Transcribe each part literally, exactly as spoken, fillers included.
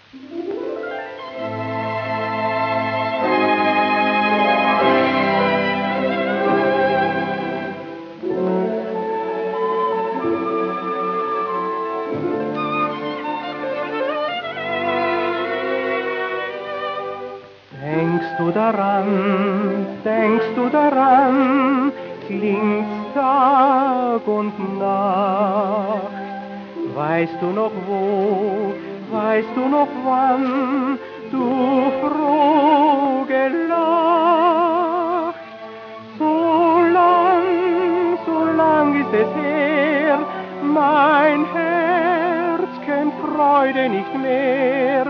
Denkst du daran, denkst du daran, klingt's Tag und Nacht. Weißt du noch wo, weißt du noch wann, du froh gelacht. So lang, so lang ist es her, mein Herz kennt Freude nicht mehr.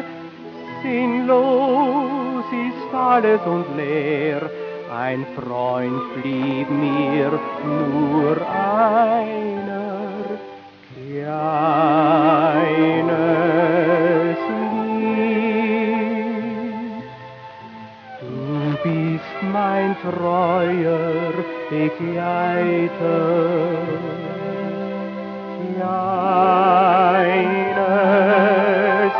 Sinnlos ist alles und leer, ein Freund blieb mir nur einer, kleines Lied. Du bist mein treuer Begleiter, kleines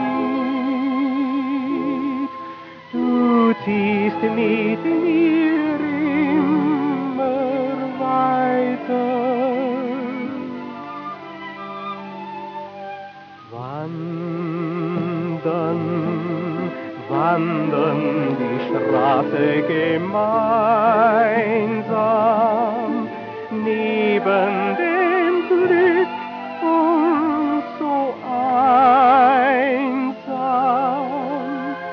Lied. Du ziehst mit mir immer weiter. Wandern, wandern die Straße gemeinsam, neben dem Glück und so einsam.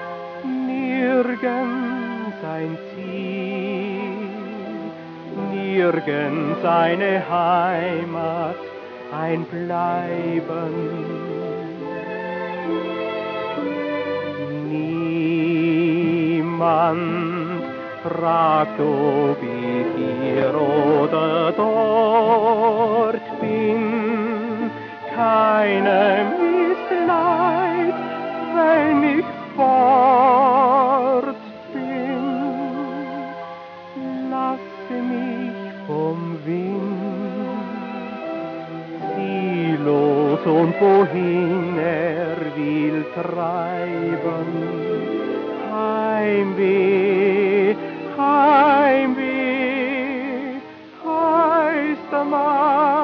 Nirgends ein Ziel, nirgends eine Heimat, ein Bleiben. Niemand fragt, ob ich hier oder dort bin. Keinem ist leid, wenn ich fort bin. Lasse mich vom Wind, ziellos und wohin er will treiben. Heimweh, Heimweh, heißt der Mann.